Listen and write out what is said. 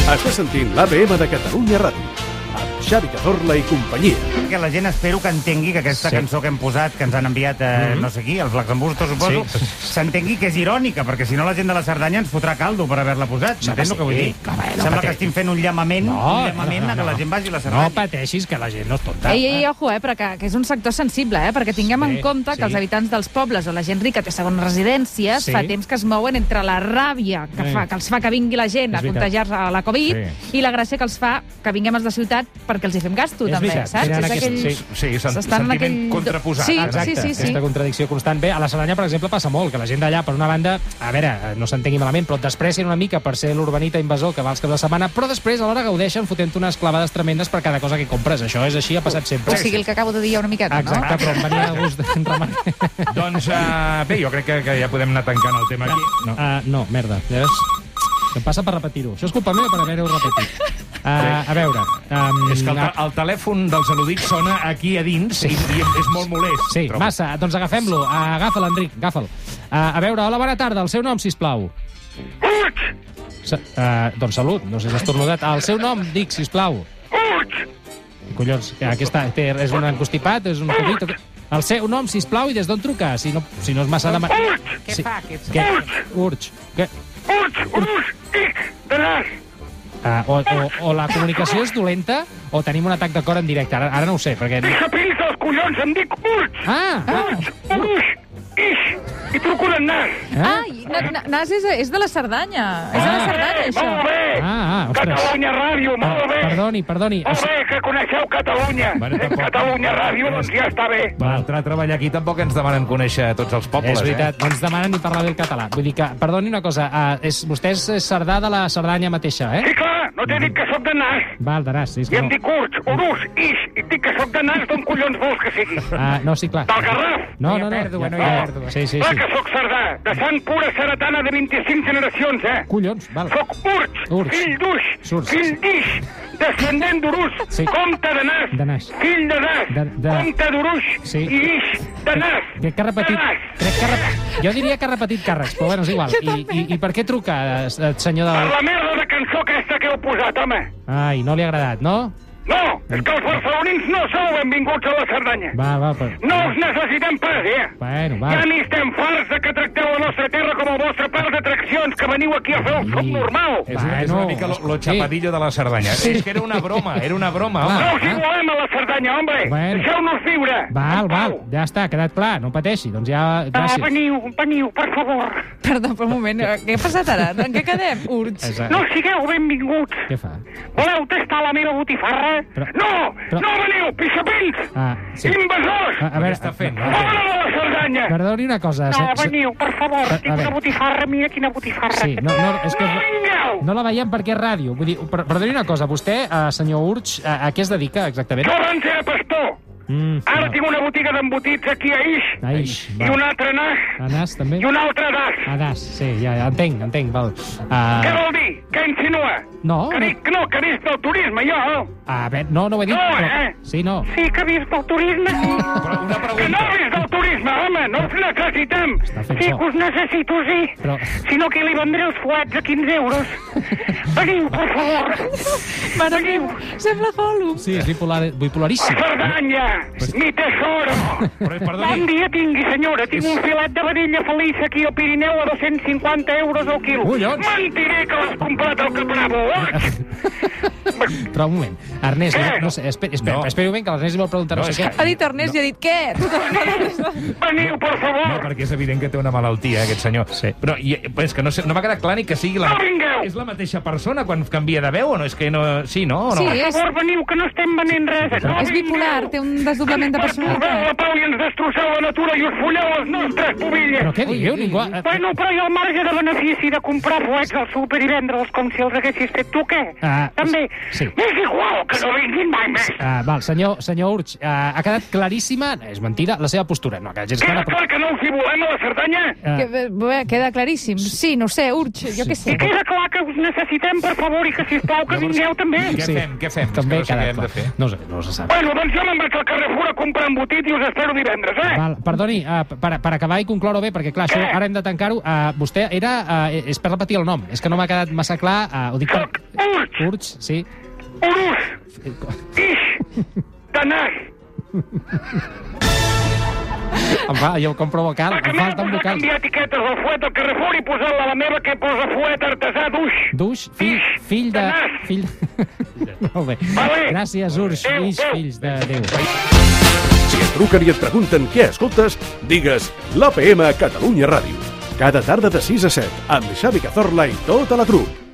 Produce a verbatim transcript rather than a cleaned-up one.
Estàs sentint l'A B M de Catalunya Ràdio, amb Xavi Cazorla i companyia. Que la gent espero que entengui que aquesta sí. cançó que hem posat, que ens han enviat, eh, mm -hmm. no sé qui, els Laxambusto, suposo, s'entengui sí. que és irònica, perquè si no la gent de la Cerdanya ens fotrà caldo per haver-la posat. M'entens el que vull dir? Clar, no Sembla que estic fent un llamament, no, un llamament no, no, no. a que la gent vagi a la Cerdanya. No pateixis, que la gent no és tonta. Ei, ei, ojo, eh, però que, que és un sector sensible, eh, perquè tinguem sí, en compte sí. que els habitants dels pobles o la gent rica té segones residències, sí. fa temps que es mouen entre la ràbia que, fa, que els fa que vingui la gent a contagiar-se a la Covid sí. i la gràcia que els fa que vinguem als de ciutat perquè els hi fem gasto, és també, veritat. saps? És Aquest... aquell... Sí, sí sentiment aquell... contraposat. Sí, Exacte, sí, sí, sí. aquesta contradicció constant. Bé, a la Cerdanya, per exemple, passa molt, que la gent d'allà, per una banda, a veure, no s'entengui malament, però et desprecien una mica per ser l'urbanita invasor que va els caps de setmana, però després a l'hora gaudeixen fotent unes clavades tremendes per cada cosa que compres. Això és així, ha passat sempre. O sigui, el que acabo de dir ja una miqueta, Exacte, no? Exacte, però em venia de gust de Doncs, uh, bé, jo crec que, que ja podem anar tancant el tema aquí. No, uh, no merda. Ja veus? Em passa per repetir-ho. Això és culpa meva per haver-ho repetit. Uh, a veure... Um, és que el, el telèfon dels al·ludits sona aquí a dins sí. i, i és molt molest. Sí, trobo. Massa. Doncs agafem-lo. Uh, agafa'l, Enric, agafa'l. Uh, a veure, hola, bona tarda. El seu nom, sisplau. Urx! Uh, doncs salut, no sé si has tornadat. El seu nom, dic, sisplau. Urx! Collons, aquesta, té, és un encostipat, és un covid... El seu nom, sisplau, i des d'on truca? Si no, si no és massa de... Urx! Què sí. fa, aquest? Què? Urx! Què? Urx! Urx! Ic! De nas! Uh, o, o, o la comunicació és dolenta o tenim un atac de cor en directe. Ara, ara no ho sé, perquè... Deixa pils dels collons, em dic Urx! Ah! Urx! Urx! Ix! I truco d'en nas! Ah, na, Nas és, és de la Cerdanya. És de la Cerdanya, això. Molt bé! Ah, ah, ostres. Catalunya Ràdio, molt bé! Perdoni, perdoni. Molt bé, que coneixeu Catalunya. Bueno, tampoc... Catalunya Ràdio, doncs ja està bé. Per entrar a treballar aquí tampoc ens demanen conèixer tots els pobles, És veritat, eh? no ens demanen ni parlar bé el català. Vull dir que, perdoni una cosa, uh, és, vostè és Cerdà de la Cerdanya mateixa, eh? Sí, clar, no t'he dit que sóc de nas. Val, de nas, sí, és I que em no. dic Urx, Urus, Ix, i et dic que sóc de nas, d'on collons vols que sigui? Ah, no, sí, clar. Del Garraf? No, no, no. pèrdua, no hi ha pèrdua. Sí, sí, Clar sí. que sóc cerdà, de sang pura ceretana de vint-i-cinc generacions, eh? Collons, val. Soc Urx, Urx. fill d'Ux, Surts. fill d'Ix, descendent d'Urus, Sí. comte de Nas, De Nas. fill de Das, De- de- comte d'Urux Sí. i Ix de Nas. Crec que ha repetit... De Nas. Crec que ha repetit... Jo diria que ha repetit càrrecs, però bueno, és igual. I, i, i per què truca, eh, senyor Per del... la merda de cançó aquesta que heu posat, home. Ai, no li ha agradat, no? No, és que els barcelonins no sou benvinguts a la Cerdanya. Va, va, però... No us necessitem pas, eh? Bueno, va. Ja n'hi estem farts de que tracteu la nostra terra com el vostre parc d'atraccions, que veniu aquí a fer el soc normal. És una, és una Bueno, mica lo, lo escolti. chapadillo de la Cerdanya. Sí. És que era una broma, era una broma, home. No us hi volem a la Cerdanya, home. Bueno. Deixeu-nos viure. Val, En val, pau. ja està, ha quedat clar, no pateixi, doncs ja... Ah, Gràcies. veniu, veniu, per favor. Perdó, per un moment, eh, què ha passat ara? En què quedem? Urx. Exacte. No sigueu benvinguts. Què fa? Voleu tastar la meva botifarra? Però- No! però- No veniu, pixapins! Ah, sí. Invasors! A, a veure, Què està fent? Fora de la Cerdanya! perdoni una cosa. No, se- se- veniu, per favor. A- a Tinc una veure. botifarra, mira quina botifarra. Sí, no, no, és que... Vingueu! No la veiem perquè és ràdio. Vull dir, per, perdoni una cosa, vostè, uh, senyor Urx, a, a què es dedica exactament? Jo abans era pastor. Mm, Ara no. tinc una botiga d'embotits aquí a Ix. A Ix, I val. un altre nas. A Nas, també? I un altre das. A Das, sí, ja, ja entenc, entenc, val. Què Uh, vol dir? Què insinua? no, Que no, dic, no, que visc del turisme, jo. a veure, no, no ho he dit. No, però... eh? Sí, no. Sí, que visc del turisme, sí. Però una Que no pregunta. visc del turisme, home, no us necessitem. Està fent Sí, so. que us necessito, sí. Però- Si no, que li vendré els fuets a quinze euros. Veniu, per favor. Mare meva, sembla Gollum. Sí, és bipolar, bipolaríssim. Cerdanya, mi tesoro. Però, Bon perdoni, dia tingui, senyora. Tinc un filet de vedella feliç aquí al Pirineu a dos-cents cinquanta euros al quilo. Collons. Mentiré que l'has comprat al Capravo. Però un moment, Ernest, no, no sé, espera, espera, No. espera un moment, que l'Ernest li vol preguntar no, No, no és sé que- què. Ha dit Ernest i ha dit què? Veniu, per no, favor. perquè és evident que té una malaltia, aquest senyor. Sí. Però i, és que no, sé, no m'ha quedat clar ni que sigui la... No vingueu. És la mateixa persona quan canvia de veu o no? És que no... Sí, no? O no? Sí, Per és, favor, veniu, que no estem venent res. No és bipolar, té un desdoblament de Ens pertorbeu la personalitat. pau i ens destrosseu la natura i us folleu les nostres pobilles. Però què dieu? Ningú... ha- Bueno, però hi ha el marge de benefici de comprar fuets al súper i vendre'ls com si els haguessis fet tu, què? Ah, També. sí. Mira, És igual, que no vinguin mai més. Uh, val, senyor, senyor Urch, uh, ha quedat claríssima, és mentida, la seva postura. No, que gens Queda clara, però... clar que no els hi volem a la Cerdanya? Uh, Que, bé, queda claríssim. Sí, no ho sé, Urch, jo què sé. I queda clar que us necessitem, per favor, i que, sisplau, que vingueu també. Què fem, què fem? també És que no sé queda què hem clar. de fer. No sé, no se sap. Bueno, doncs jo me'n vaig al Carrefour a comprar embotit i us espero divendres, eh? Val, perdoni, uh, per, per acabar i concloure bé, perquè clar, això Què? ara hem de tancar-ho. Uh, vostè era... Uh, és per repetir el nom, és que no m'ha quedat massa clar. Uh, ho dic per... Soc Urch, Urch, sí. Urus, Ix, Tanàs. Em fa, jo ho compro vocal, Va, que em m'he falten posat a vocals. canviar etiquetes del fuet al Carrefour i posar-la a la meva que posa fuet artesà d'Uix. Duix, fill, fill de... Tanàs. Fill... Molt bé. Vale. Gràcies, Urx, Adéu, fills, adéu. fills de Déu. Si et truquen i et pregunten què escoltes, digues l'A P M Catalunya Ràdio. Cada tarda de sis a set, amb Xavi Cazorla i tota la trup.